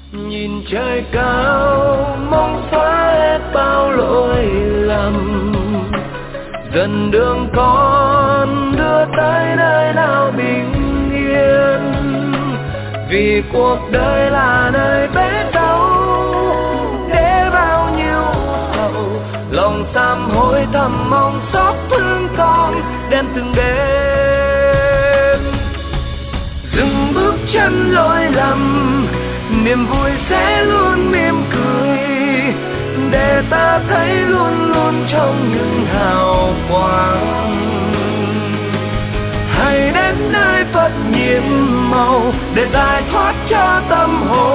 Nhìn trời cao mong xóa hết bao lỗi lầm, dần đường con đưa tới nơi nào bình yên. Vì cuộc đời là nơi bế tâu để bao nhiêu sầu, lòng sám hối thầm mong xót thương con đem từng đêm. Dừng bước chân lỗi lầm, niềm vui sẽ luôn mỉm cười, để ta thấy luôn luôn trong những hào quang. Hãy đến nơi Phật nhiệm màu để giải thoát cho tâm hồn.